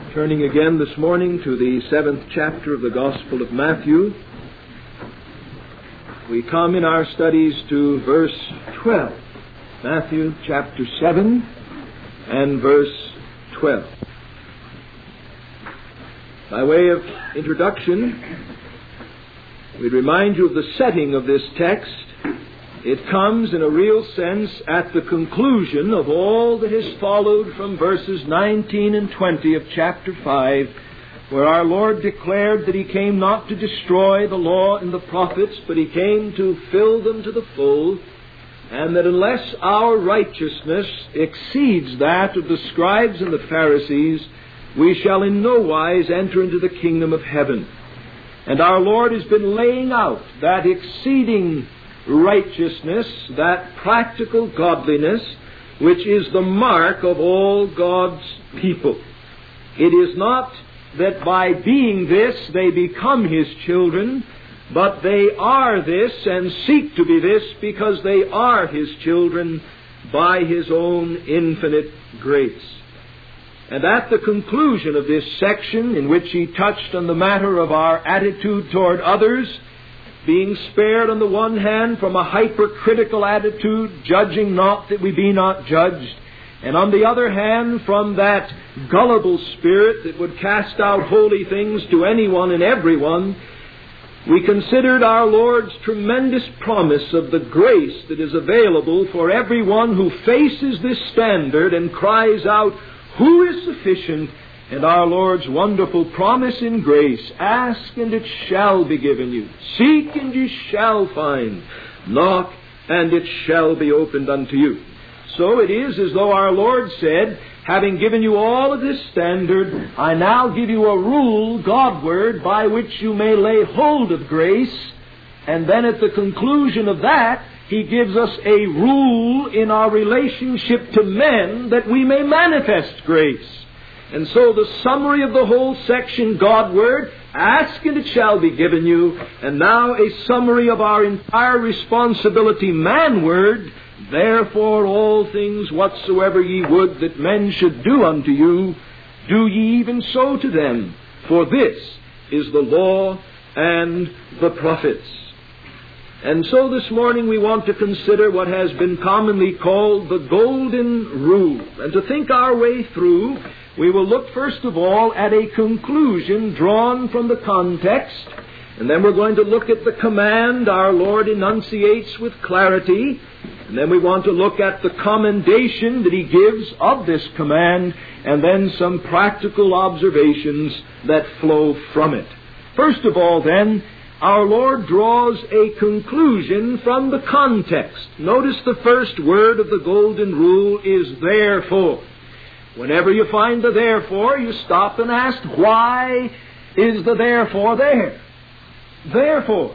Turning again this morning to the 7th chapter of the Gospel of Matthew, we come in our studies to verse 12. Matthew chapter 7 and verse 12. By way of introduction, we remind you of the setting of this text. It comes in a real sense at the conclusion of all that has followed from verses 19 and 20 of chapter 5, where our Lord declared that He came not to destroy the law and the prophets, but He came to fill them to the full, and that unless our righteousness exceeds that of the scribes and the Pharisees, we shall in no wise enter into the kingdom of heaven. And our Lord has been laying out that exceeding righteousness, that practical godliness, which is the mark of all God's people. It is not that by being this they become His children, but they are this and seek to be this because they are His children by His own infinite grace. And at the conclusion of this section, in which He touched on the matter of our attitude toward others, being spared on the one hand from a hypercritical attitude, judging not that we be not judged, and on the other hand from that gullible spirit that would cast out holy things to anyone and everyone, we considered our Lord's tremendous promise of the grace that is available for everyone who faces this standard and cries out, "Who is sufficient?" And our Lord's wonderful promise in grace, "Ask and it shall be given you. Seek and you shall find. Knock and it shall be opened unto you." So it is as though our Lord said, having given you all of this standard, I now give you a rule, Godward, by which you may lay hold of grace. And then at the conclusion of that, He gives us a rule in our relationship to men that we may manifest grace. And so the summary of the whole section, Godward, ask and it shall be given you. And now a summary of our entire responsibility, manward, therefore all things whatsoever ye would that men should do unto you, do ye even so to them. For this is the law and the prophets. And so this morning we want to consider what has been commonly called the Golden Rule. And to think our way through, we will look first of all at a conclusion drawn from the context, and then we're going to look at the command our Lord enunciates with clarity, and then we want to look at the commendation that He gives of this command, and then some practical observations that flow from it. First of all, then, our Lord draws a conclusion from the context. Notice the first word of the Golden Rule is therefore. Whenever you find the therefore, you stop and ask, why is the therefore there? Therefore.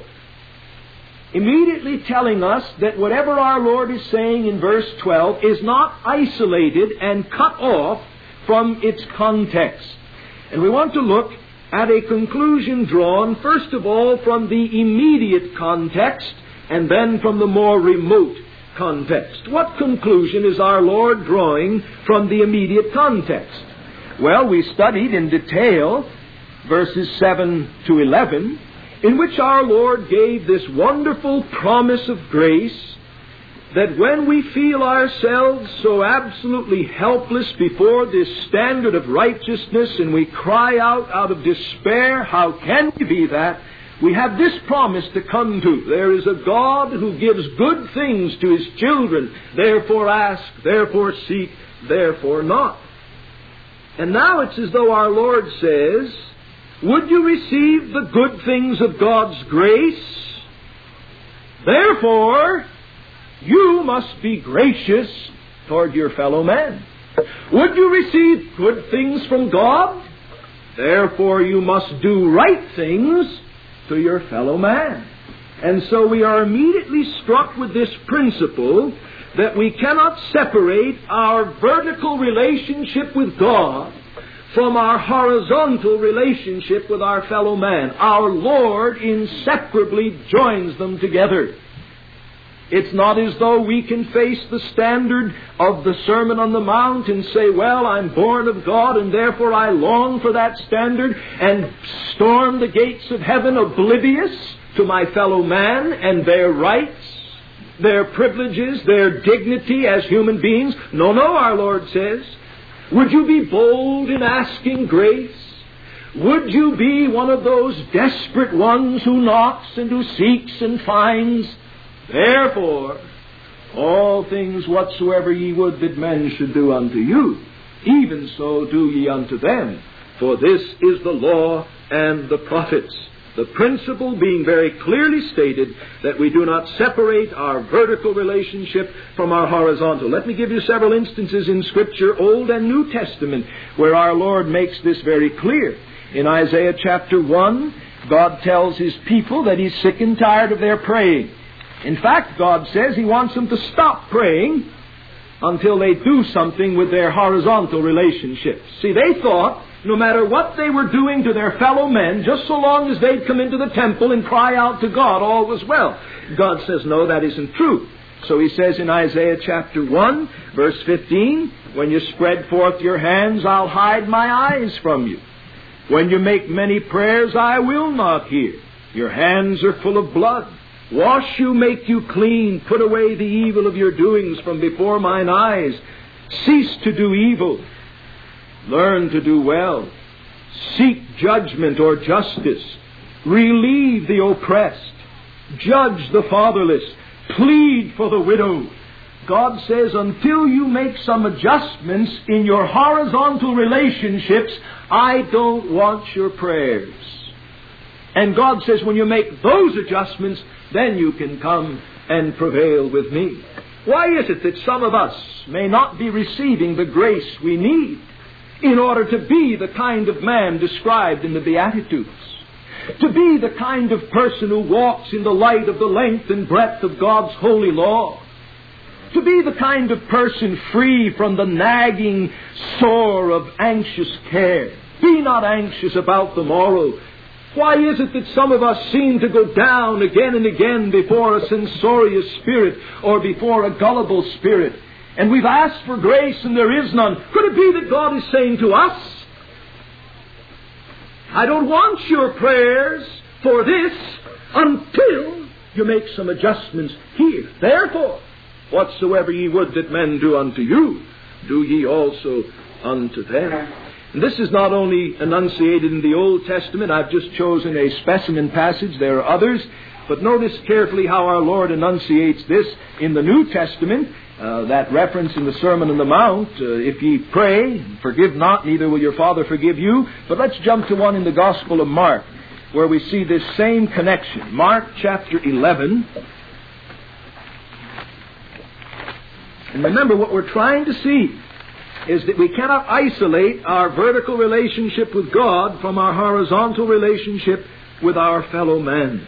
Immediately telling us that whatever our Lord is saying in verse 12 is not isolated and cut off from its context. And we want to look at a conclusion drawn, first of all, from the immediate context, and then from the more remote context. What conclusion is our Lord drawing from the immediate context? Well, we studied in detail verses 7 to 11, in which our Lord gave this wonderful promise of grace, that when we feel ourselves so absolutely helpless before this standard of righteousness and we cry out of despair, how can we be that? We have this promise to come to. There is a God who gives good things to His children. Therefore ask, therefore seek, therefore knock. And now it's as though our Lord says, would you receive the good things of God's grace? Therefore, you must be gracious toward your fellow man. Would you receive good things from God? Therefore, you must do right things to your fellow man. And so we are immediately struck with this principle that we cannot separate our vertical relationship with God from our horizontal relationship with our fellow man. Our Lord inseparably joins them together. It's not as though we can face the standard of the Sermon on the Mount and say, well, I'm born of God and therefore I long for that standard, and storm the gates of heaven oblivious to my fellow man and their rights, their privileges, their dignity as human beings. No, our Lord says. Would you be bold in asking grace? Would you be one of those desperate ones who knocks and who seeks and finds? Therefore, all things whatsoever ye would that men should do unto you, even so do ye unto them. For this is the law and the prophets. The principle being very clearly stated that we do not separate our vertical relationship from our horizontal. Let me give you several instances in Scripture, Old and New Testament, where our Lord makes this very clear. In Isaiah chapter 1, God tells His people that He's sick and tired of their praying. In fact, God says He wants them to stop praying until they do something with their horizontal relationships. See, they thought no matter what they were doing to their fellow men, just so long as they'd come into the temple and cry out to God, all was well. God says, no, that isn't true. So He says in Isaiah chapter 1, verse 15, when you spread forth your hands, I'll hide my eyes from you. When you make many prayers, I will not hear. Your hands are full of blood. Wash you, make you clean. Put away the evil of your doings from before mine eyes. Cease to do evil. Learn to do well. Seek judgment or justice. Relieve the oppressed. Judge the fatherless. Plead for the widow. God says, until you make some adjustments in your horizontal relationships, I don't want your prayers. And God says, when you make those adjustments, then you can come and prevail with me. Why is it that some of us may not be receiving the grace we need in order to be the kind of man described in the Beatitudes? To be the kind of person who walks in the light of the length and breadth of God's holy law? To be the kind of person free from the nagging sore of anxious care? Be not anxious about the morrow. Why is it that some of us seem to go down again and again before a censorious spirit or before a gullible spirit? And we've asked for grace and there is none. Could it be that God is saying to us, I don't want your prayers for this until you make some adjustments here. Therefore, whatsoever ye would that men do unto you, do ye also unto them. And this is not only enunciated in the Old Testament. I've just chosen a specimen passage. There are others. But notice carefully how our Lord enunciates this in the New Testament. That reference in the Sermon on the Mount, if ye pray, forgive not, neither will your Father forgive you. But let's jump to one in the Gospel of Mark, where we see this same connection. Mark chapter 11. And remember, what we're trying to see is that we cannot isolate our vertical relationship with God from our horizontal relationship with our fellow men.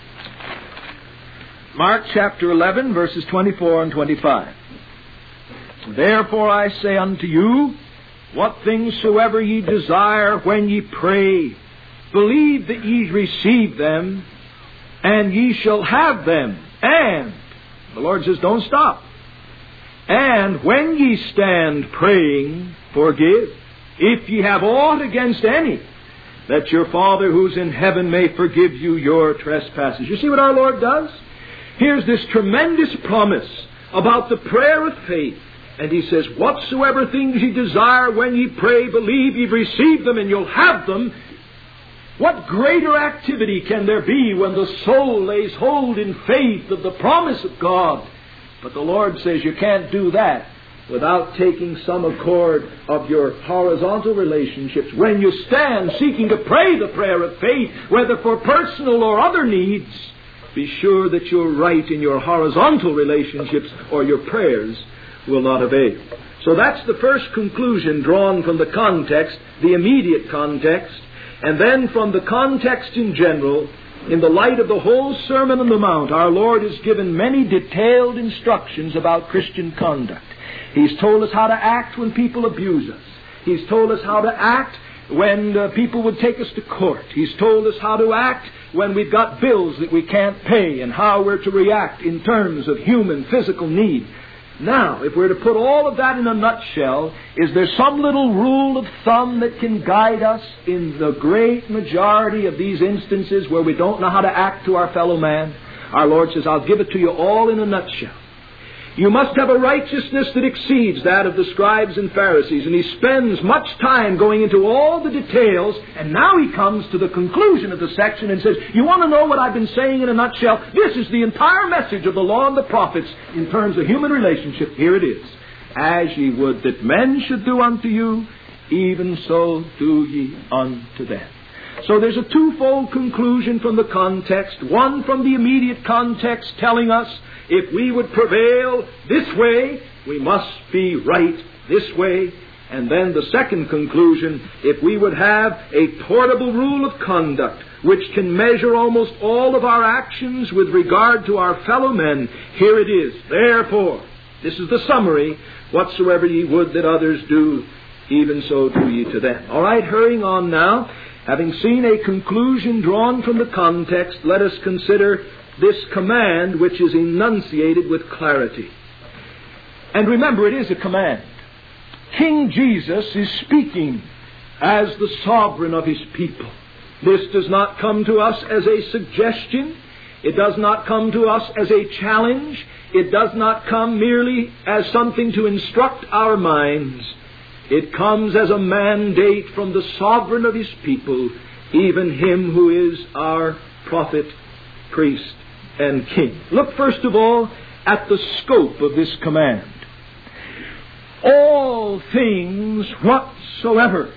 Mark chapter 11, verses 24 and 25. Therefore I say unto you, what things soever ye desire when ye pray, believe that ye receive them, and ye shall have them. And, the Lord says, don't stop. And when ye stand praying, forgive, if ye have aught against any, that your Father who's in heaven may forgive you your trespasses. You see what our Lord does? Here's this tremendous promise about the prayer of faith. And He says, whatsoever things ye desire when ye pray, believe ye receive them and you'll have them. What greater activity can there be when the soul lays hold in faith of the promise of God? But the Lord says you can't do that without taking some accord of your horizontal relationships. When you stand seeking to pray the prayer of faith, whether for personal or other needs, be sure that you're right in your horizontal relationships or your prayers will not avail. So that's the first conclusion drawn from the context, the immediate context, and then from the context in general. In the light of the whole Sermon on the Mount, our Lord has given many detailed instructions about Christian conduct. He's told us how to act when people abuse us. He's told us how to act when people would take us to court. He's told us how to act when we've got bills that we can't pay and how we're to react in terms of human, physical need. Now, if we're to put all of that in a nutshell, is there some little rule of thumb that can guide us in the great majority of these instances where we don't know how to act to our fellow man? Our Lord says, I'll give it to you all in a nutshell. You must have a righteousness that exceeds that of the scribes and Pharisees. And he spends much time going into all the details, and now he comes to the conclusion of the section and says, you want to know what I've been saying in a nutshell? This is the entire message of the law and the prophets in terms of human relationship. Here it is. As ye would that men should do unto you, even so do ye unto them. So there's a twofold conclusion from the context. One from the immediate context telling us if we would prevail this way, we must be right this way. And then the second conclusion, if we would have a portable rule of conduct which can measure almost all of our actions with regard to our fellow men, here it is. Therefore, this is the summary, whatsoever ye would that others do, even so do ye to them. All right, hurrying on now. Having seen a conclusion drawn from the context, let us consider this command which is enunciated with clarity. And remember, it is a command. King Jesus is speaking as the sovereign of his people. This does not come to us as a suggestion. It does not come to us as a challenge. It does not come merely as something to instruct our minds. It comes as a mandate from the sovereign of his people, even him who is our prophet, priest, and king. Look first of all at the scope of this command. All things whatsoever.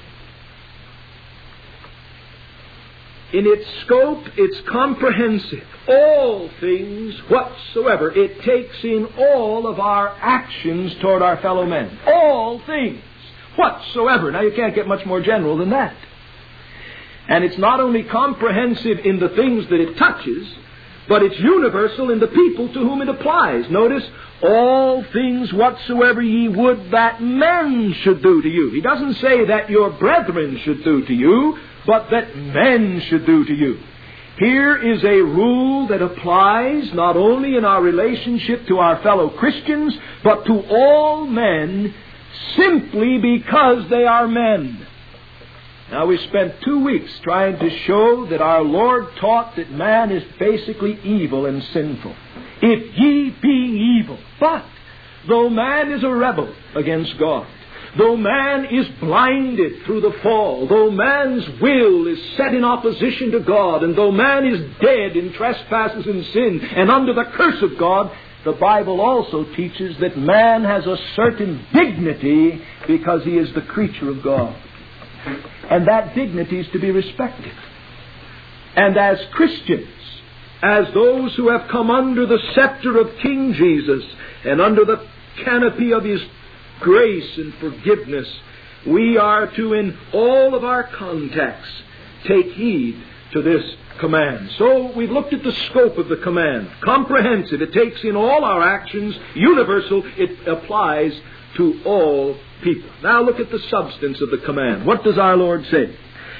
In its scope, it's comprehensive. All things whatsoever. It takes in all of our actions toward our fellow men. All things whatsoever. Now, you can't get much more general than that. And it's not only comprehensive in the things that it touches, but it's universal in the people to whom it applies. Notice, all things whatsoever ye would that men should do to you. He doesn't say that your brethren should do to you, but that men should do to you. Here is a rule that applies not only in our relationship to our fellow Christians, but to all men simply because they are men. Now, we spent 2 weeks trying to show that our Lord taught that man is basically evil and sinful. If ye being evil, but though man is a rebel against God, though man is blinded through the fall, though man's will is set in opposition to God, and though man is dead in trespasses and sin and under the curse of God, the Bible also teaches that man has a certain dignity because he is the creature of God. And that dignity is to be respected. And as Christians, as those who have come under the scepter of King Jesus and under the canopy of his grace and forgiveness, we are to, in all of our contexts, take heed to this command. So we've looked at the scope of the command. Comprehensive. It takes in all our actions. Universal. It applies to all people. Now look at the substance of the command. What does our Lord say?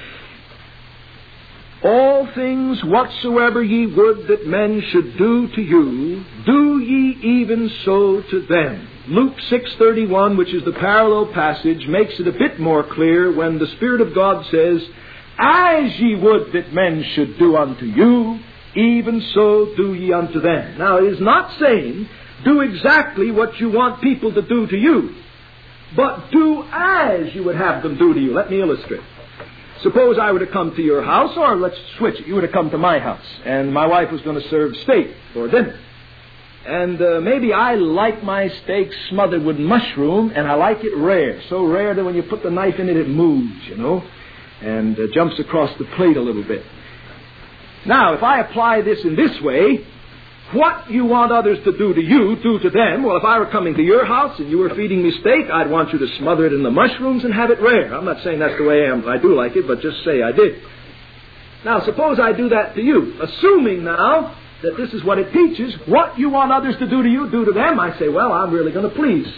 All things whatsoever ye would that men should do to you, do ye even so to them. Luke 6:31, which is the parallel passage, makes it a bit more clear when the Spirit of God says, as ye would that men should do unto you, even so do ye unto them. Now, it is not saying, do exactly what you want people to do to you, but do as you would have them do to you. Let me illustrate. Suppose I were to come to your house, or let's switch it. You were to come to my house, and my wife was going to serve steak for dinner. And maybe I like my steak smothered with mushroom, and I like it rare. So rare that when you put the knife in it, it moves, you know, and jumps across the plate a little bit. Now, if I apply this in this way, what you want others to do to you, do to them. Well, if I were coming to your house and you were feeding me steak, I'd want you to smother it in the mushrooms and have it rare. I'm not saying that's the way I am. I do like it, but just say I did. Now, suppose I do that to you. Assuming now that this is what it teaches, what you want others to do to you, do to them. I say, well, I'm really going to please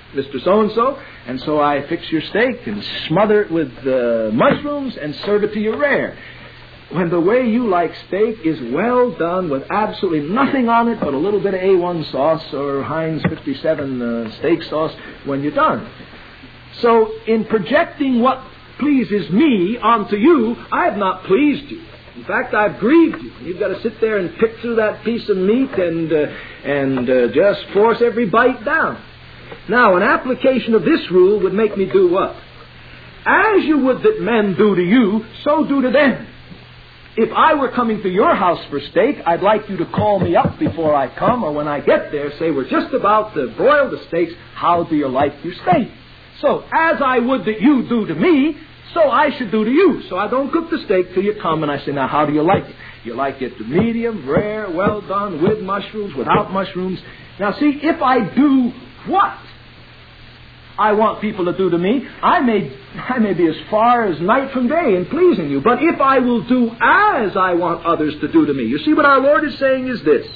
Mr. So-and-so, and so I fix your steak and smother it with mushrooms and serve it to you rare. When the way you like steak is well done with absolutely nothing on it but a little bit of A1 sauce or Heinz 57 steak sauce when you're done. So in projecting what pleases me onto you, I have not pleased you. In fact, I've grieved you. You've got to sit there and pick through that piece of meat and just force every bite down. Now, an application of this rule would make me do what? As you would that men do to you, so do to them. If I were coming to your house for steak, I'd like you to call me up before I come, or when I get there, say, we're just about to broil the steaks. How do you like your steak? So, as I would that you do to me, so I should do to you. So I don't cook the steak till you come, and I say, now, how do you like it? You like it medium, rare, well done, with mushrooms, without mushrooms. Now, see, if I do what I want people to do to me, I may be as far as night from day in pleasing you. But if I will do as I want others to do to me, you see what our Lord is saying is this.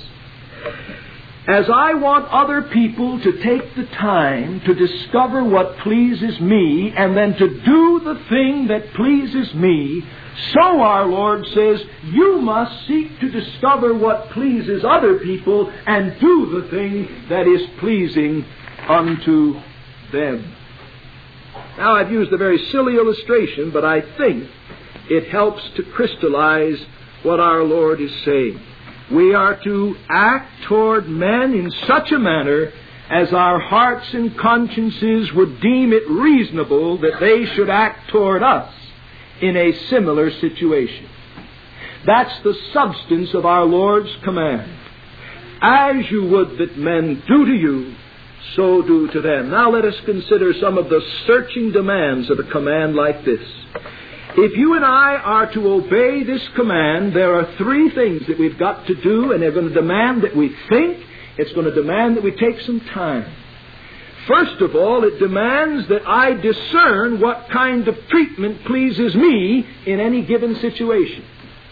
As I want other people to take the time to discover what pleases me and then to do the thing that pleases me, so our Lord says, you must seek to discover what pleases other people and do the thing that is pleasing unto them. Now, I've used a very silly illustration, but I think it helps to crystallize what our Lord is saying. We are to act toward men in such a manner as our hearts and consciences would deem it reasonable that they should act toward us in a similar situation. That's the substance of our Lord's command. As you would that men do to you, so do to them. Now let us consider some of the searching demands of a command like this. If you and I are to obey this command, there are three things that we've got to do, and they're going to demand that we think. It's going to demand that we take some time. First of all, it demands that I discern what kind of treatment pleases me in any given situation.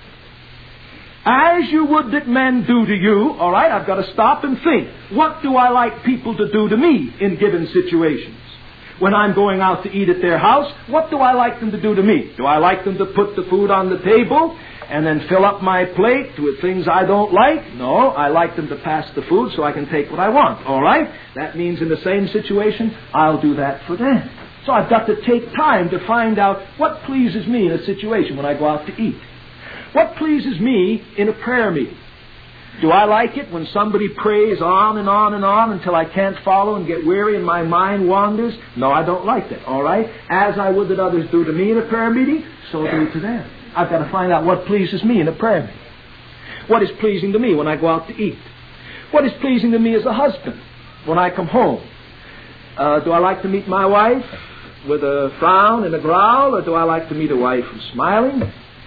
As you would that men do to you, all right, I've got to stop and think. What do I like people to do to me in given situations? When I'm going out to eat at their house, what do I like them to do to me? Do I like them to put the food on the table and then fill up my plate with things I don't like? No, I like them to pass the food so I can take what I want. All right? That means in the same situation, I'll do that for them. So I've got to take time to find out what pleases me in a situation when I go out to eat. What pleases me in a prayer meeting? Do I like it when somebody prays on and on and on until I can't follow and get weary and my mind wanders? No, I don't like that, all right? As I would that others do to me in a prayer meeting, so do to them. I've got to find out what pleases me in a prayer meeting. What is pleasing to me when I go out to eat? What is pleasing to me as a husband when I come home? Do I like to meet my wife with a frown and a growl, or do I like to meet a wife who's smiling?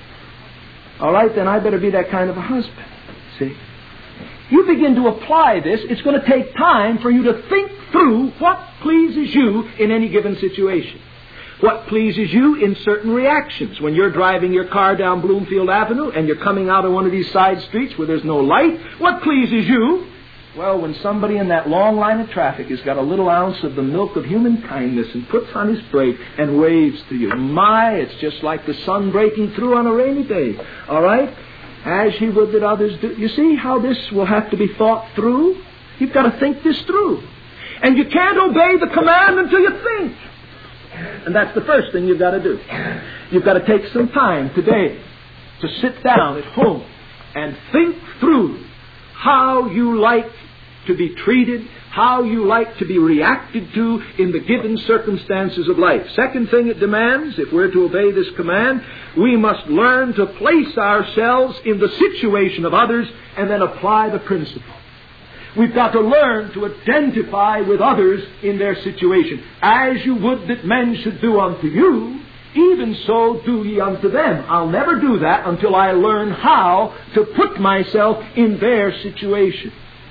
All right, then I better be that kind of a husband. See? You begin to apply this, it's going to take time for you to think through what pleases you in any given situation. What pleases you in certain reactions. When you're driving your car down Bloomfield Avenue and you're coming out of one of these side streets where there's no light, what pleases you? Well, when somebody in that long line of traffic has got a little ounce of the milk of human kindness and puts on his brake and waves to you. My, it's just like the sun breaking through on a rainy day. All right? As he would that others do. You see how this will have to be thought through? You've got to think this through. And you can't obey the command until you think. And that's the first thing you've got to do. You've got to take some time today to sit down at home and think through how you like to be treated, how you like to be reacted to in the given circumstances of life. Second thing it demands, if we're to obey this command, we must learn to place ourselves in the situation of others and then apply the principle. We've got to learn to identify with others in their situation. As you would that men should do unto you, even so do ye unto them. I'll never do that until I learn how to put myself in their situation.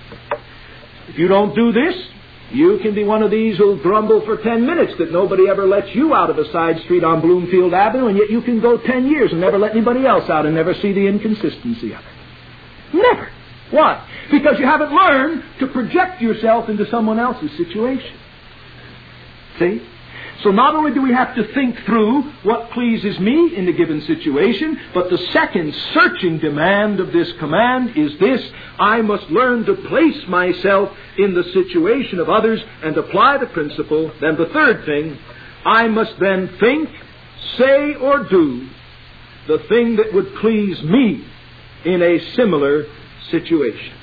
If you don't do this, you can be one of these who'll grumble for 10 minutes that nobody ever lets you out of a side street on Bloomfield Avenue, and yet you can go 10 years and never let anybody else out and never see the inconsistency of it. Never. Why? Because you haven't learned to project yourself into someone else's situation. See? So not only do we have to think through what pleases me in a given situation, but the second searching demand of this command is this: I must learn to place myself in the situation of others and apply the principle. Then the third thing, I must then think, say, or do the thing that would please me in a similar situation.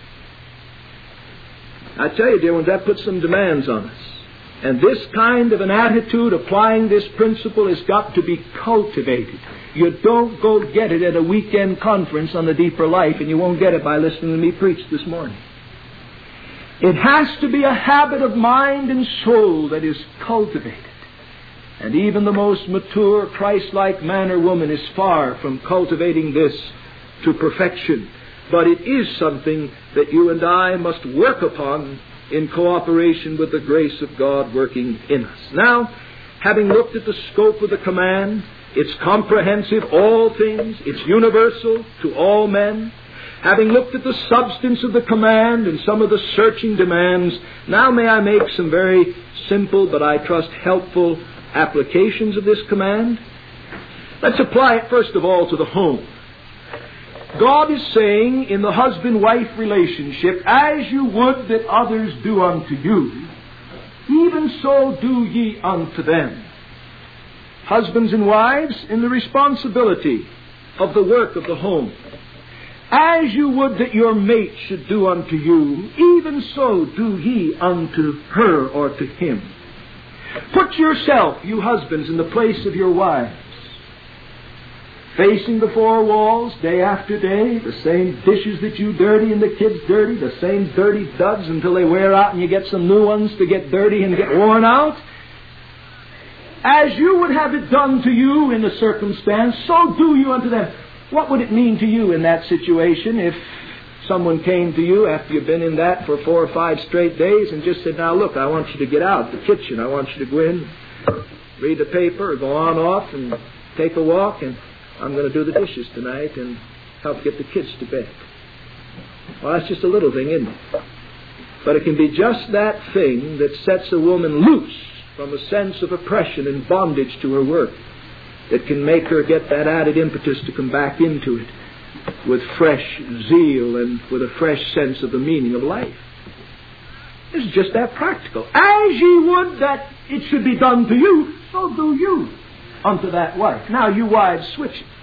I tell you, dear ones, that puts some demands on us. And this kind of an attitude, applying this principle, has got to be cultivated. You don't go get it at a weekend conference on the deeper life, and you won't get it by listening to me preach this morning. It has to be a habit of mind and soul that is cultivated. And even the most mature, Christ-like man or woman is far from cultivating this to perfection. But it is something that you and I must work upon in cooperation with the grace of God working in us. Now, having looked at the scope of the command, it's comprehensive, all things, it's universal to all men. Having looked at the substance of the command and some of the searching demands, now may I make some very simple, but I trust helpful applications of this command. Let's apply it first of all to the home. God is saying in the husband-wife relationship, as you would that others do unto you, even so do ye unto them. Husbands and wives, in the responsibility of the work of the home. As you would that your mate should do unto you, even so do ye unto her or to him. Put yourself, you husbands, in the place of your wives. Facing the four walls day after day, the same dishes that you dirty and the kids dirty, the same dirty duds until they wear out and you get some new ones to get dirty and get worn out. As you would have it done to you in a circumstance, so do you unto them. What would it mean to you in that situation if someone came to you after you've been in that for 4 or 5 straight days and just said, now look, I want you to get out the kitchen. I want you to go in, read the paper, or go on off and take a walk, and I'm going to do the dishes tonight and help get the kids to bed. Well, that's just a little thing, isn't it? But it can be just that thing that sets a woman loose from a sense of oppression and bondage to her work, that can make her get that added impetus to come back into it with fresh zeal and with a fresh sense of the meaning of life. This is just that practical. As ye would that it should be done to you, so do you unto that wife. Now, you wives, switch it.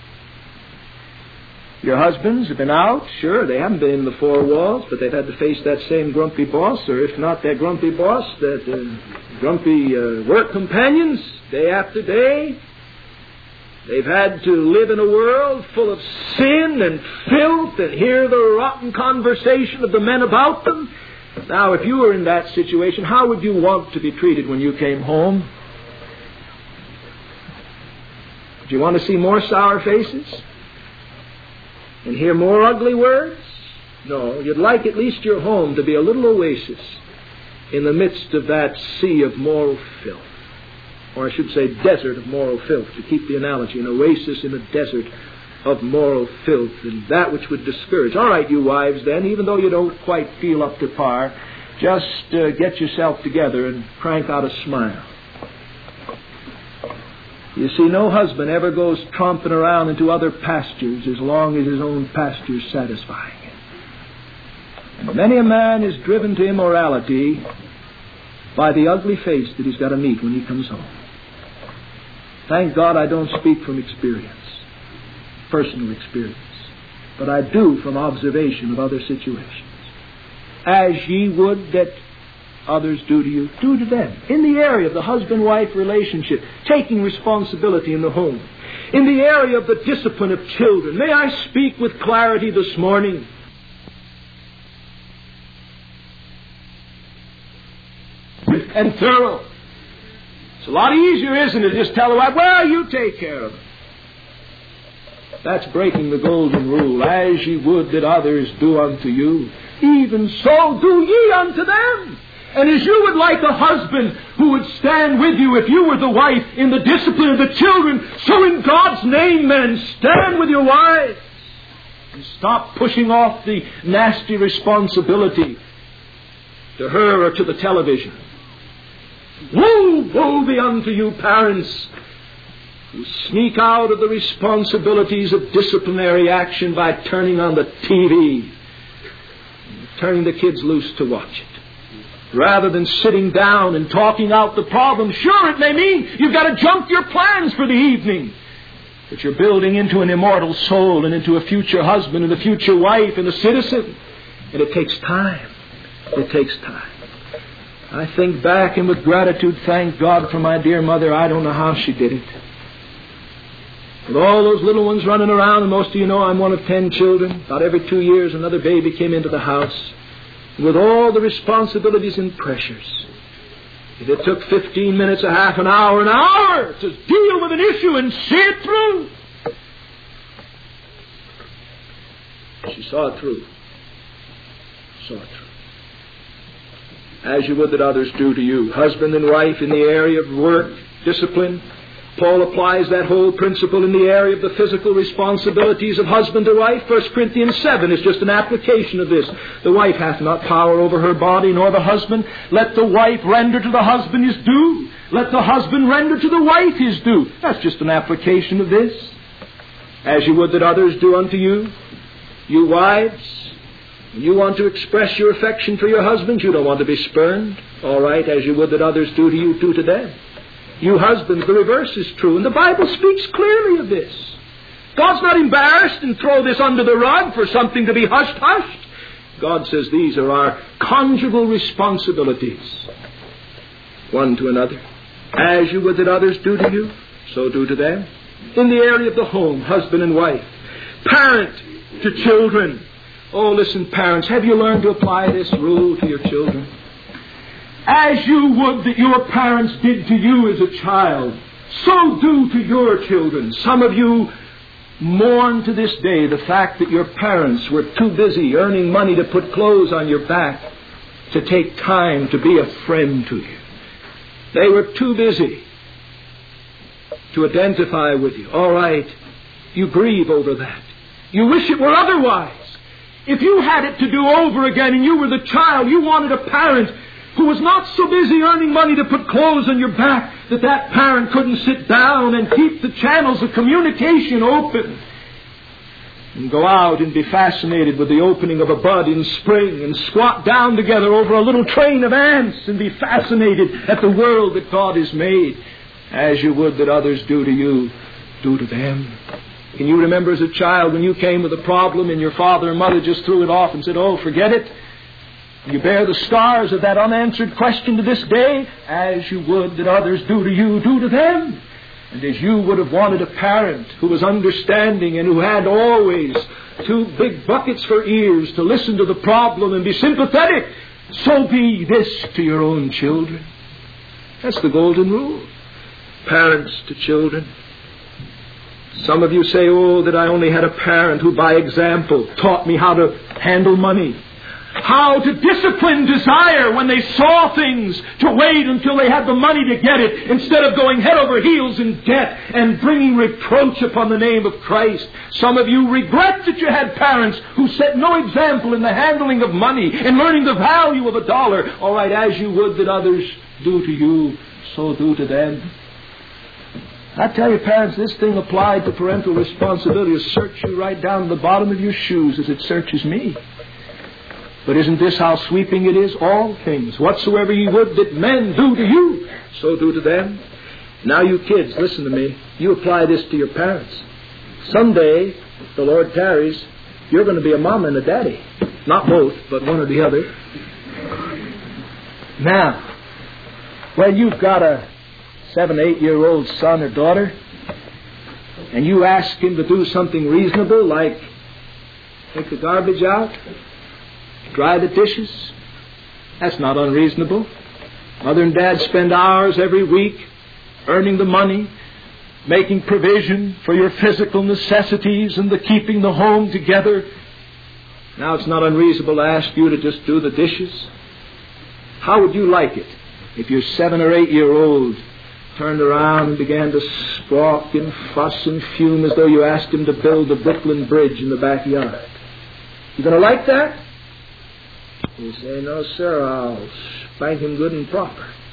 Your husbands have been out, sure, they haven't been in the 4 walls, but they've had to face that same grumpy boss, or if not that grumpy boss, that grumpy work companions, day after day. They've had to live in a world full of sin and filth and hear the rotten conversation of the men about them. Now, if you were in that situation, how would you want to be treated when you came home? Do you want to see more sour faces? And hear more ugly words? No, you'd like at least your home to be a little oasis in the midst of that sea of moral filth. Or I should say desert of moral filth, to keep the analogy, an oasis in a desert of moral filth, and that which would discourage. All right, you wives, then, even though you don't quite feel up to par, just get yourself together and crank out a smile. You see, no husband ever goes tromping around into other pastures as long as his own pasture's satisfying him. And many a man is driven to immorality by the ugly face that he's got to meet when he comes home. Thank God I don't speak from experience, personal experience, but I do from observation of other situations. As ye would that others do to you, do to them. In the area of the husband-wife relationship, taking responsibility in the home. In the area of the discipline of children. May I speak with clarity this morning? And thorough. It's a lot easier, isn't it, just tell the wife, well, you take care of it. That's breaking the golden rule. As ye would that others do unto you, even so do ye unto them. And as you would like a husband who would stand with you if you were the wife in the discipline of the children, so in God's name, men, stand with your wives. And stop pushing off the nasty responsibility to her or to the television. Woe, woe be unto you, parents, who sneak out of the responsibilities of disciplinary action by turning on the TV, turning the kids loose to watch it, rather than sitting down and talking out the problem. Sure, it may mean you've got to jump your plans for the evening, but you're building into an immortal soul and into a future husband and a future wife and a citizen. And it takes time. It takes time. I think back and with gratitude thank God for my dear mother. I don't know how she did it. With all those little ones running around, and most of you know I'm one of 10 children. About every 2 years another baby came into the house. And with all the responsibilities and pressures, if it took 15 minutes, a half an hour to deal with an issue and see it through, she saw it through. Saw it through. As you would that others do to you. Husband and wife in the area of work, discipline. Paul applies that whole principle in the area of the physical responsibilities of husband to wife. 1 Corinthians 7 is just an application of this. The wife hath not power over her body, nor the husband. Let the wife render to the husband his due. Let the husband render to the wife his due. That's just an application of this. As you would that others do unto you. You wives, when you want to express your affection for your husbands, you don't want to be spurned. All right, as you would that others do to you, do to them. You husbands, the reverse is true, and the Bible speaks clearly of this. God's not embarrassed and throw this under the rug for something to be hushed. God says these are our conjugal responsibilities, one to another. As you would that others do to you, so do to them. In the area of the home, husband and wife. Parent to children. Oh, listen, parents, have you learned to apply this rule to your children? As you would that your parents did to you as a child, so do to your children. Some of you mourn to this day the fact that your parents were too busy earning money to put clothes on your back to take time to be a friend to you. They were too busy to identify with you. All right, you grieve over that. You wish it were otherwise. If you had it to do over again and you were the child, you wanted a parent who was not so busy earning money to put clothes on your back that parent couldn't sit down and keep the channels of communication open and go out and be fascinated with the opening of a bud in spring and squat down together over a little train of ants and be fascinated at the world that God has made. As you would that others do to you, do to them. Can you remember as a child when you came with a problem and your father and mother just threw it off and said, oh, forget it? You bear the scars of that unanswered question to this day. As you would that others do to you, do to them. And as you would have wanted a parent who was understanding and who had always 2 big buckets for ears to listen to the problem and be sympathetic, so be this to your own children. That's the golden rule. Parents to children. Some of you say, oh, that I only had a parent who by example taught me how to handle money, how to discipline desire when they saw things, to wait until they had the money to get it instead of going head over heels in debt and bringing reproach upon the name of Christ. Some of you regret that you had parents who set no example in the handling of money and learning the value of a dollar. All right, as you would that others do to you, so do to them. I tell you, parents, this thing applied to parental responsibility will search you right down to the bottom of your shoes as it searches me. But isn't this how sweeping it is? All things, whatsoever ye would that men do to you, so do to them. Now you kids, listen to me. You apply this to your parents. Someday, if the Lord tarries, you're going to be a mama and a daddy. Not both, but one or the other. Now, when you've got a 7, 8-year-old son or daughter, and you ask him to do something reasonable like take the garbage out, dry the dishes, that's not unreasonable. Mother and Dad spend hours every week earning the money, making provision for your physical necessities and the keeping the home together. Now it's not unreasonable to ask you to just do the dishes. How would you like it if your 7 or 8-year-old turned around and began to squawk and fuss and fume as though you asked him to build the Brooklyn Bridge in the backyard? You going to like that? You say, no, sir, I'll spank him good and proper.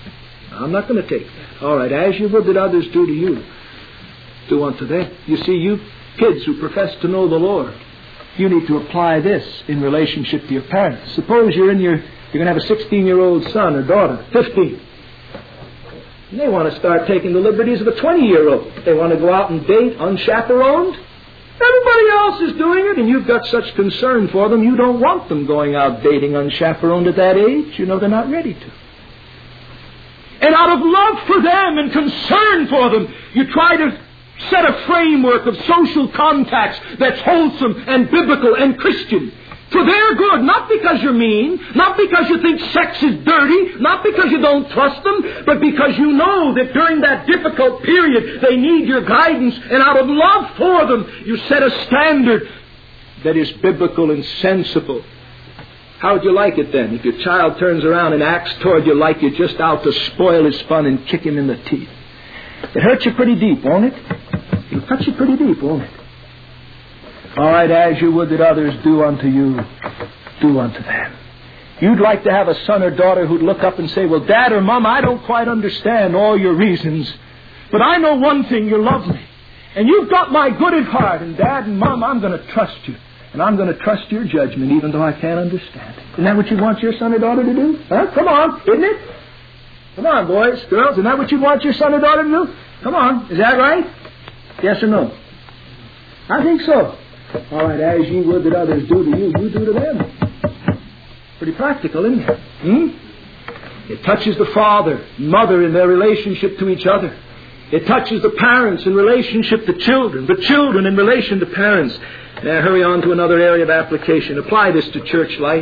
I'm not going to take that. All right, as you would that others do to you, do unto them. You see, you kids who profess to know the Lord, you need to apply this in relationship to your parents. Suppose you're going to have a 16-year-old son or daughter, 15. And they want to start taking the liberties of a 20-year-old. They want to go out and date unchaperoned. Everybody else is doing it, and you've got such concern for them, you don't want them going out dating unchaperoned at that age. You know they're not ready to. And out of love for them and concern for them, you try to set a framework of social contacts that's wholesome and biblical and Christian. For their good, not because you're mean, not because you think sex is dirty, not because you don't trust them, but because you know that during that difficult period they need your guidance, and out of love for them you set a standard that is biblical and sensible. How would you like it then if your child turns around and acts toward you like you're just out to spoil his fun and kick him in the teeth? It hurts you pretty deep, won't it? It'll cut you pretty deep, won't it? All right, as you would that others do unto you, do unto them. You'd like to have a son or daughter who'd look up and say, well, Dad or Mom, I don't quite understand all your reasons, but I know one thing, you love me. And you've got my good at heart, and Dad and Mom, I'm going to trust you. And I'm going to trust your judgment even though I can't understand it. Isn't that what you want your son or daughter to do? Huh? Come on, isn't it? Come on, boys, girls, isn't that what you want your son or daughter to do? Come on, is that right? Yes or no? I think so. All right, as ye would that others do to you, you do to them. Pretty practical, isn't it? It touches the father, mother in their relationship to each other. It touches the parents in relationship to children, the children in relation to parents. Now hurry on to another area of application. Apply this to church life.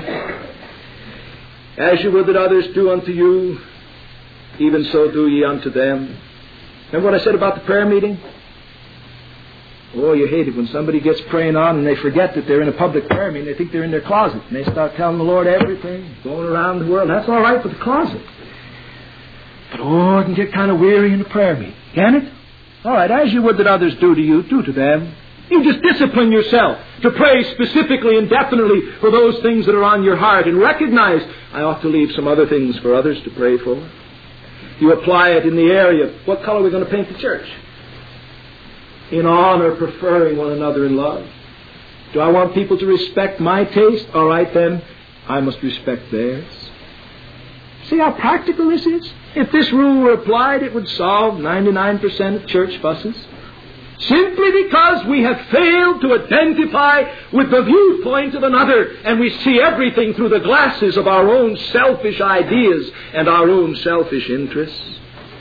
As you would that others do unto you, even so do ye unto them. Remember what I said about the prayer meeting? Oh, you hate it when somebody gets praying on and they forget that they're in a public prayer meeting. They think they're in their closet. And they start telling the Lord everything, going around the world. That's all right for the closet. But oh, it can get kind of weary in the prayer meeting. Can it? All right, as you would that others do to you, do to them. You just discipline yourself to pray specifically and definitely for those things that are on your heart and recognize, I ought to leave some other things for others to pray for. You apply it in the area of what color we're going to paint the church. In honor, preferring one another in love. Do I want people to respect my taste? All right, then, I must respect theirs. See how practical this is? If this rule were applied, it would solve 99% of church fusses. Simply because we have failed to identify with the viewpoint of another, and we see everything through the glasses of our own selfish ideas and our own selfish interests.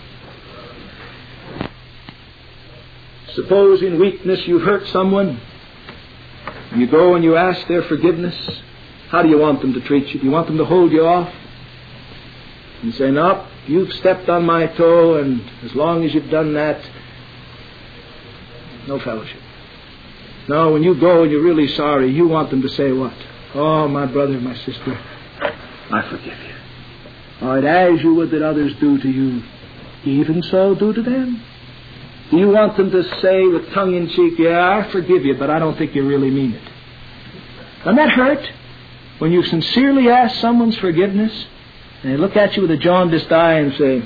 Suppose in weakness you've hurt someone. You go and you ask their forgiveness. How do you want them to treat you? Do you want them to hold you off and say, no, you've stepped on my toe, and as long as you've done that, no fellowship. No, when you go and you're really sorry, you want them to say what? Oh, my brother, my sister, I forgive you. All right, as you would that others do to you, even so do to them. Do you want them to say with tongue-in-cheek, yeah, I forgive you, but I don't think you really mean it? Doesn't that hurt? When you sincerely ask someone's forgiveness, and they look at you with a jaundiced eye and say,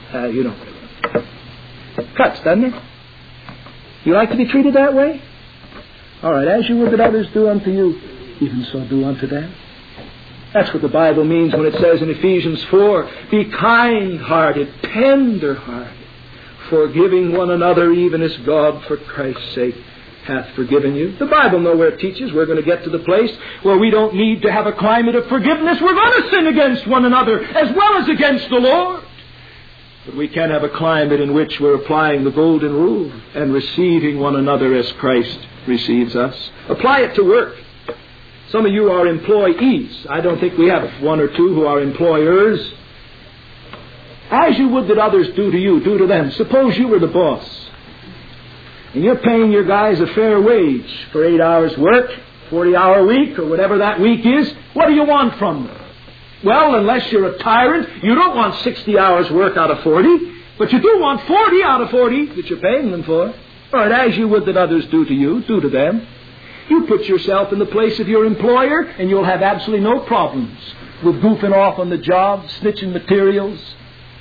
cuts, doesn't it? You like to be treated that way? All right, as you would that others do unto you, even so do unto them. That's what the Bible means when it says in Ephesians 4, be kind-hearted, tender-hearted, forgiving one another even as God for Christ's sake hath forgiven you. The Bible nowhere teaches we're going to get to the place where we don't need to have a climate of forgiveness. We're going to sin against one another as well as against the Lord. But we can have a climate in which we're applying the golden rule and receiving one another as Christ receives us. Apply it to work. Some of you are employees. I don't think we have one or two who are employers. As you would that others do to you, do to them. Suppose you were the boss, and you're paying your guys a fair wage for 8 hours work, 40-hour week, or whatever that week is. What do you want from them? Well, unless you're a tyrant, you don't want 60 hours work out of 40, but you do want 40 out of 40 that you're paying them for. All right, as you would that others do to you, do to them. You put yourself in the place of your employer, and you'll have absolutely no problems with goofing off on the job, snitching materials,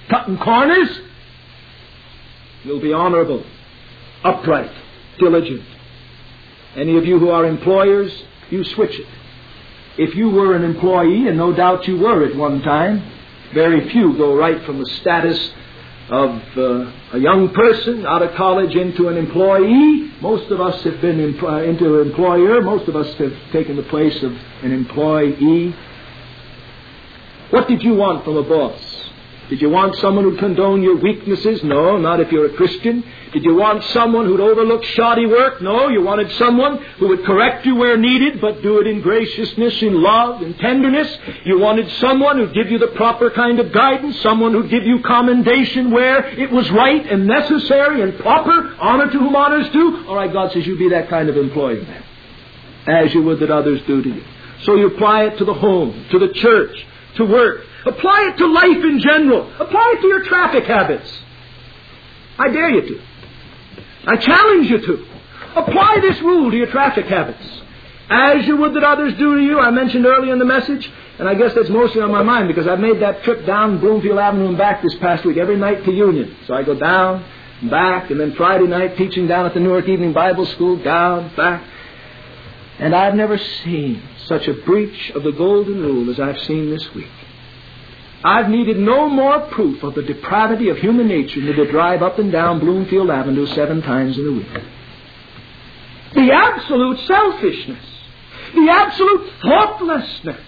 cutting corners. You'll be honorable, upright, diligent. Any of you who are employers, you switch it. If you were an employee, and no doubt you were at one time, very few go right from the status of a young person out of college into an employee. Most of us have been into an employer. Most of us have taken the place of an employee. What did you want from a boss? Did you want someone who'd condone your weaknesses? No, not if you're a Christian. Did you want someone who'd overlook shoddy work? No, you wanted someone who would correct you where needed, but do it in graciousness, in love, in tenderness. You wanted someone who'd give you the proper kind of guidance, someone who'd give you commendation where it was right and necessary and proper, honor to whom honor's due. All right, God says you be that kind of employee then, as you would that others do to you. So you apply it to the home, to the church, to work. Apply it to life in general. Apply it to your traffic habits. I dare you to. I challenge you to. Apply this rule to your traffic habits. As you would that others do to you. I mentioned earlier in the message, and I guess that's mostly on my mind because I've made that trip down Bloomfield Avenue and back this past week every night to Union. So I go down, back, and then Friday night teaching down at the Newark Evening Bible School, down, back. And I've never seen such a breach of the golden rule as I've seen this week. I've needed no more proof of the depravity of human nature than to drive up and down Bloomfield Avenue 7 times in a week. The absolute selfishness. The absolute thoughtlessness.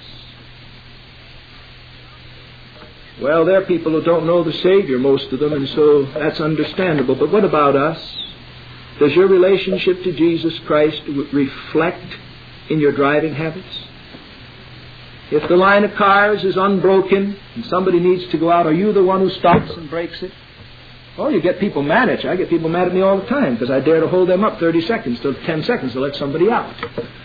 Well, there are people who don't know the Savior, most of them, and so that's understandable. But what about us? Does your relationship to Jesus Christ reflect in your driving habits? If the line of cars is unbroken and somebody needs to go out, are you the one who stops and breaks it? Oh, you get people mad at you. I get people mad at me all the time because I dare to hold them up 30 seconds to 10 seconds to let somebody out.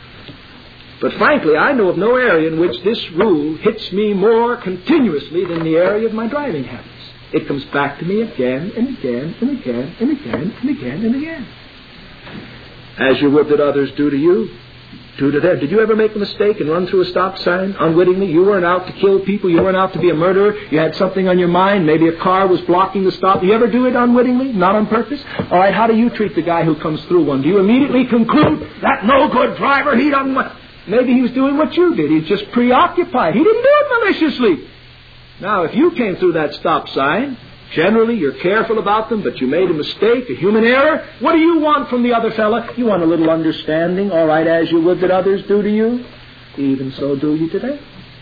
But frankly, I know of no area in which this rule hits me more continuously than the area of my driving habits. It comes back to me again and again and again and again and again and again. As you would that others do to you, do to them. Did you ever make a mistake and run through a stop sign unwittingly? You weren't out to kill people. You weren't out to be a murderer. You had something on your mind. Maybe a car was blocking the stop. Do you ever do it unwittingly? Not on purpose? All right, how do you treat the guy who comes through one? Do you immediately conclude, that no-good driver, he done what? Maybe he was doing what you did. He's just preoccupied. He didn't do it maliciously. Now, if you came through that stop sign, generally you're careful about them, but you made a mistake, a human error. What do you want from the other fella? You want a little understanding, all right, as you would that others do to you. Even so do you today.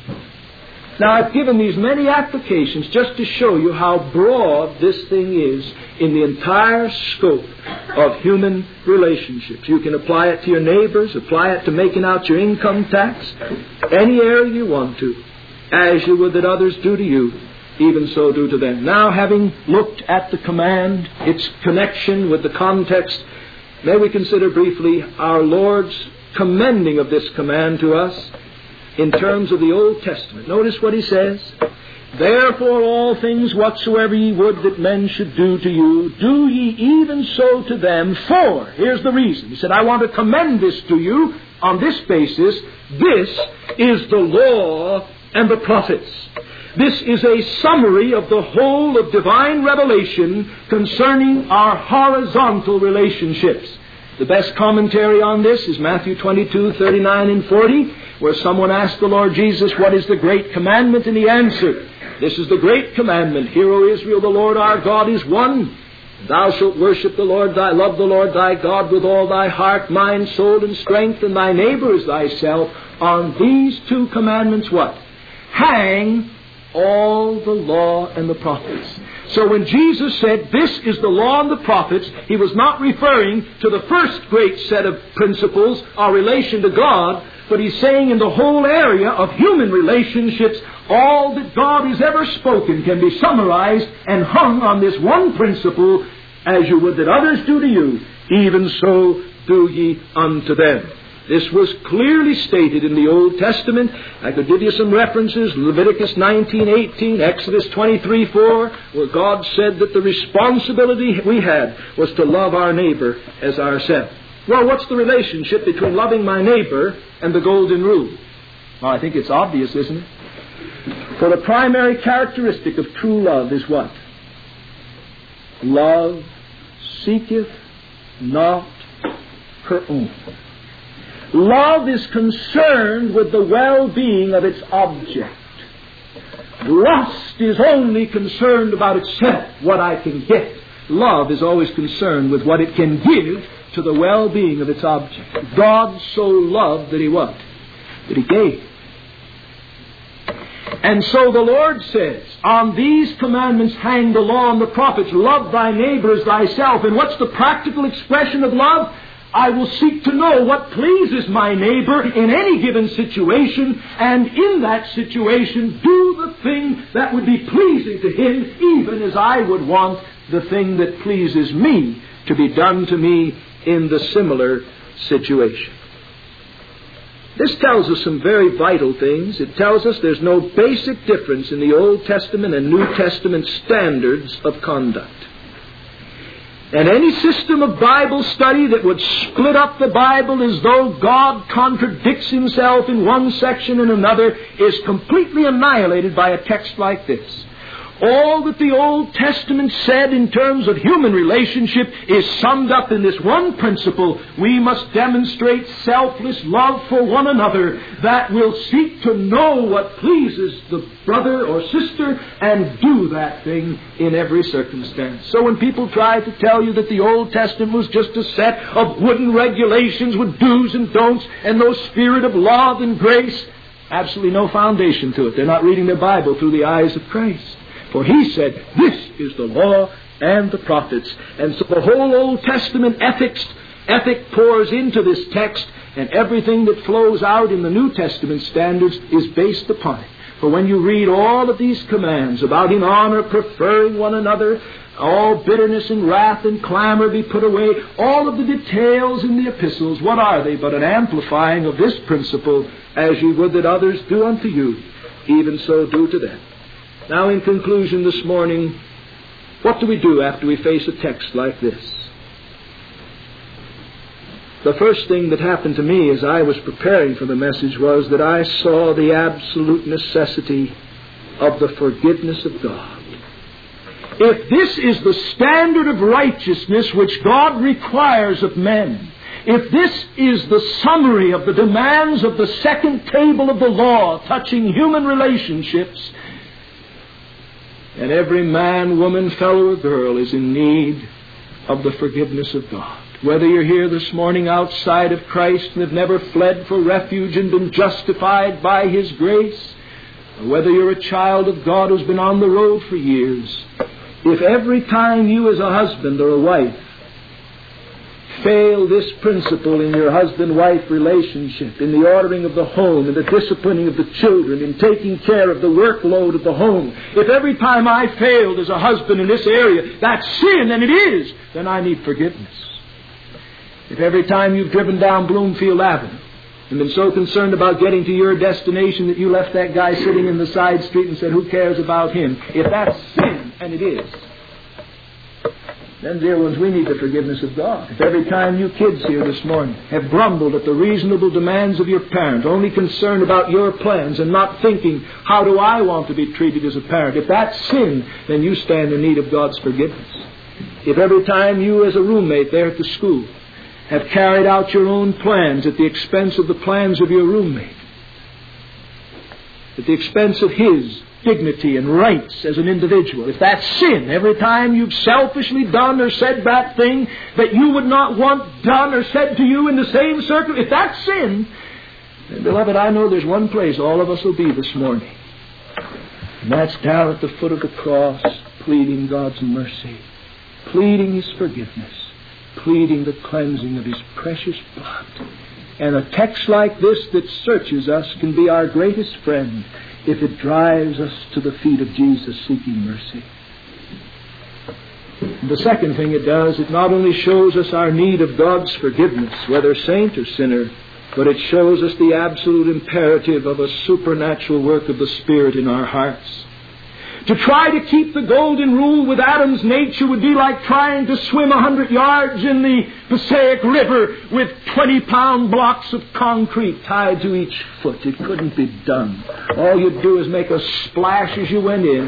Now, I've given these many applications just to show you how broad this thing is in the entire scope of human relationships. You can apply it to your neighbors, apply it to making out your income tax, any area you want to. As you would that others do to you, even so do to them. Now, having looked at the command, its connection with the context, may we consider briefly our Lord's commending of this command to us in terms of the Old Testament. Notice what he says. Therefore all things whatsoever ye would that men should do to you, do ye even so to them, for, here's the reason. He said, I want to commend this to you on this basis. This is the law and the prophets. This is a summary of the whole of divine revelation concerning our horizontal relationships. The best commentary on this is Matthew 22, 39 and 40, where someone asked the Lord Jesus, what is the great commandment? And he answered, this is the great commandment. Hear, O Israel, the Lord our God is one. Thou shalt worship the Lord love the Lord thy God with all thy heart, mind, soul, and strength, and thy neighbor as thyself. On these two commandments, what? Hang all the law and the prophets. So when Jesus said, this is the law and the prophets, he was not referring to the first great set of principles, our relation to God, but he's saying in the whole area of human relationships, all that God has ever spoken can be summarized and hung on this one principle, as you would that others do to you, even so do ye unto them. This was clearly stated in the Old Testament. I could give you some references, Leviticus 19:18, Exodus 23:4, where God said that the responsibility we had was to love our neighbor as ourselves. Well, what's the relationship between loving my neighbor and the Golden Rule? Well, I think it's obvious, isn't it? For the primary characteristic of true love is what? Love seeketh not her own. Love is concerned with the well-being of its object. Lust is only concerned about itself, what I can get. Love is always concerned with what it can give to the well-being of its object. God so loved that He what? That He gave. And so the Lord says, on these commandments hang the law and the prophets. Love thy neighbor as thyself. And what's the practical expression of love? I will seek to know what pleases my neighbor in any given situation, and in that situation do the thing that would be pleasing to him, even as I would want the thing that pleases me to be done to me in the similar situation. This tells us some very vital things. It tells us there's no basic difference in the Old Testament and New Testament standards of conduct. And any system of Bible study that would split up the Bible as though God contradicts Himself in one section and another is completely annihilated by a text like this. All that the Old Testament said in terms of human relationship is summed up in this one principle. We must demonstrate selfless love for one another that will seek to know what pleases the brother or sister and do that thing in every circumstance. So when people try to tell you that the Old Testament was just a set of wooden regulations with do's and don'ts and no spirit of love and grace, absolutely no foundation to it. They're not reading their Bible through the eyes of Christ. For He said, this is the law and the prophets. And so the whole Old Testament ethic pours into this text, and everything that flows out in the New Testament standards is based upon it. For when you read all of these commands about in honor, preferring one another, all bitterness and wrath and clamor be put away, all of the details in the epistles, what are they but an amplifying of this principle, as ye would that others do unto you, even so do to them. Now, in conclusion this morning, what do we do after we face a text like this? The first thing that happened to me as I was preparing for the message was that I saw the absolute necessity of the forgiveness of God. If this is the standard of righteousness which God requires of men, if this is the summary of the demands of the second table of the law touching human relationships, and every man, woman, fellow, or girl is in need of the forgiveness of God. Whether you're here this morning outside of Christ and have never fled for refuge and been justified by His grace, or whether you're a child of God who's been on the road for years, if every time you as a husband or a wife fail this principle in your husband-wife relationship, in the ordering of the home, in the disciplining of the children, in taking care of the workload of the home, if every time I failed as a husband in this area, that's sin, and it is, then I need forgiveness. If every time you've driven down Bloomfield Avenue and been so concerned about getting to your destination that you left that guy sitting in the side street and said, who cares about him? If that's sin, and it is, then, dear ones, we need the forgiveness of God. If every time you kids here this morning have grumbled at the reasonable demands of your parent, only concerned about your plans and not thinking, how do I want to be treated as a parent? If that's sin, then you stand in need of God's forgiveness. If every time you as a roommate there at the school have carried out your own plans at the expense of the plans of your roommate, at the expense of his dignity and rights as an individual, if that's sin, every time you've selfishly done or said that thing that you would not want done or said to you in the same circle, if that's sin, then, beloved, I know there's one place all of us will be this morning, and that's down at the foot of the cross, pleading God's mercy, pleading His forgiveness, pleading the cleansing of His precious blood. And a text like this that searches us can be our greatest friend if it drives us to the feet of Jesus seeking mercy. And the second thing it does, it not only shows us our need of God's forgiveness, whether saint or sinner, but it shows us the absolute imperative of a supernatural work of the Spirit in our hearts. To try to keep the golden rule with Adam's nature would be like trying to swim 100 yards in the Passaic River with 20-pound blocks of concrete tied to each foot. It couldn't be done. All you'd do is make a splash as you went in.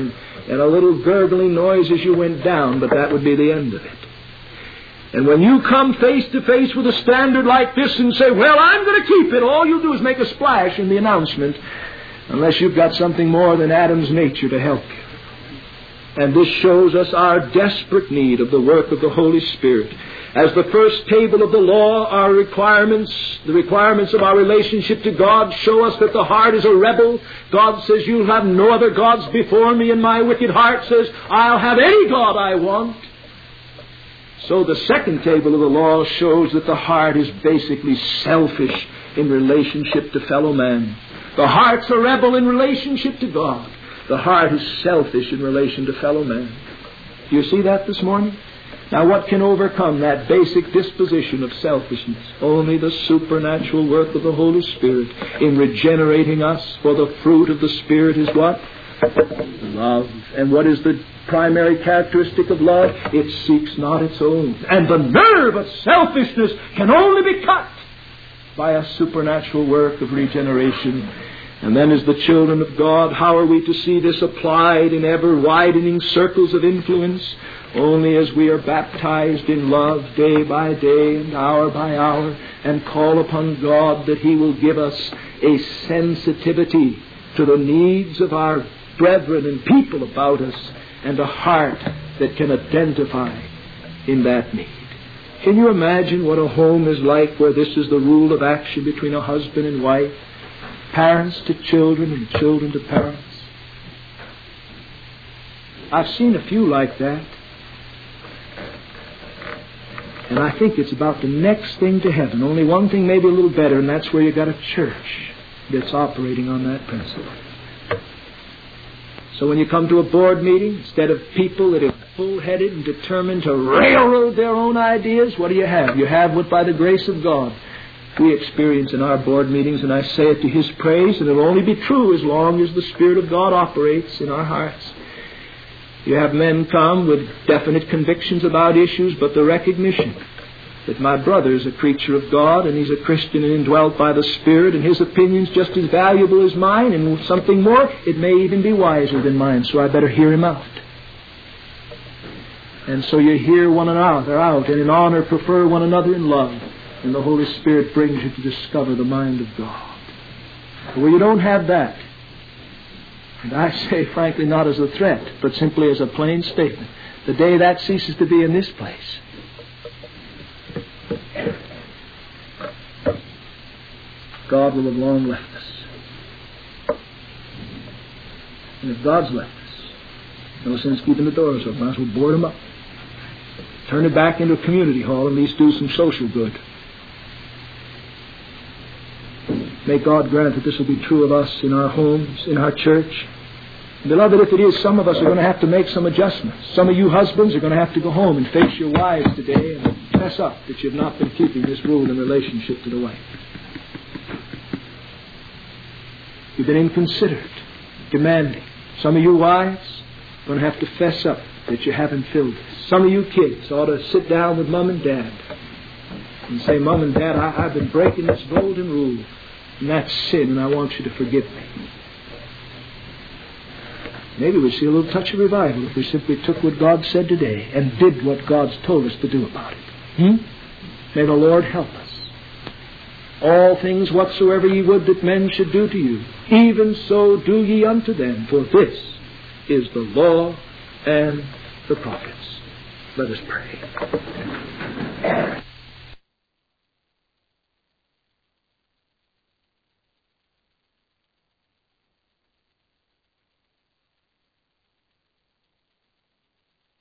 and a little gurgling noise as you went down, but that would be the end of it. And when you come face to face with a standard like this and say, well, I'm going to keep it, all you'll do is make a splash in the announcement, unless you've got something more than Adam's nature to help you. And this shows us our desperate need of the work of the Holy Spirit. As the first table of the law, our requirements, the requirements of our relationship to God, show us that the heart is a rebel. God says, you'll have no other gods before me, and my wicked heart says, I'll have any God I want. So the second table of the law shows that the heart is basically selfish in relationship to fellow man. The heart's a rebel in relationship to God. The heart is selfish in relation to fellow man. Do you see that this morning? Now, what can overcome that basic disposition of selfishness? Only the supernatural work of the Holy Spirit in regenerating us. For the fruit of the Spirit is what? Love. And what is the primary characteristic of love? It seeks not its own. And the nerve of selfishness can only be cut by a supernatural work of regeneration. And then as the children of God, how are we to see this applied in ever-widening circles of influence? Only as we are baptized in love day by day and hour by hour, and call upon God that He will give us a sensitivity to the needs of our brethren and people about us, and a heart that can identify in that need. Can you imagine what a home is like where this is the rule of action between a husband and wife, parents to children and children to parents? I've seen a few like that. And I think it's about the next thing to heaven. Only one thing maybe a little better, and that's where you got a church that's operating on that principle. So when you come to a board meeting, instead of people that are full-headed and determined to railroad their own ideas, what do you have? You have what, by the grace of God, we experience in our board meetings, and I say it to His praise, and it'll only be true as long as the Spirit of God operates in our hearts. You have men come with definite convictions about issues, but the recognition that my brother is a creature of God, and he's a Christian and indwelt by the Spirit, and his opinion's just as valuable as mine, and something more, it may even be wiser than mine, so I better hear him out. And so you hear one another out, and in honor prefer one another in love, and the Holy Spirit brings you to discover the mind of God. But where you don't have that, and I say frankly not as a threat, but simply as a plain statement, the day that ceases to be in this place, God will have long left us. And if God's left us, no sense keeping the doors open. Might as well board them up. Turn it back into a community hall and at least do some social good. May God grant that this will be true of us in our homes, in our church. And beloved, if it is, some of us are going to have to make some adjustments. Some of you husbands are going to have to go home and face your wives today and fess up that you've not been keeping this rule in relationship to the wife. You've been inconsiderate, demanding. Some of you wives are going to have to fess up that you haven't filled this. Some of you kids ought to sit down with Mom and Dad and say, Mom and Dad, I've been breaking this golden rule, and that's sin, and I want you to forgive me. Maybe we'd see a little touch of revival if we simply took what God said today and did what God's told us to do about it. May the Lord help us. All things whatsoever ye would that men should do to you, even so do ye unto them, for this is the law and the prophets. Let us pray.